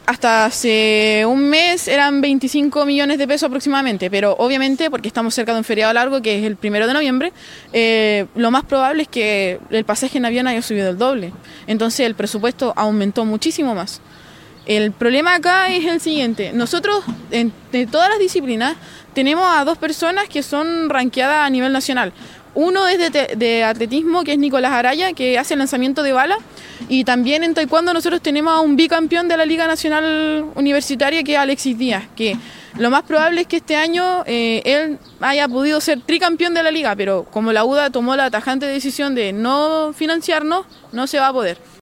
Hasta hace un mes eran 25 millones de pesos aproximadamente, pero obviamente, porque estamos cerca de un feriado largo que es el 1 de noviembre, lo más probable es que el pasaje en avión haya subido el doble. Entonces el presupuesto aumentó muchísimo más. El problema acá es el siguiente: nosotros, de todas las disciplinas, tenemos a 2 personas que son rankeadas a nivel nacional. Uno es de atletismo, que es Nicolás Araya, que hace lanzamiento de bala, y también en taekwondo nosotros tenemos a un bicampeón de la Liga Nacional Universitaria, que es Alexis Díaz, que lo más probable es que este año él haya podido ser tricampeón de la liga, pero como la UDA tomó la tajante decisión de no financiarnos, no se va a poder.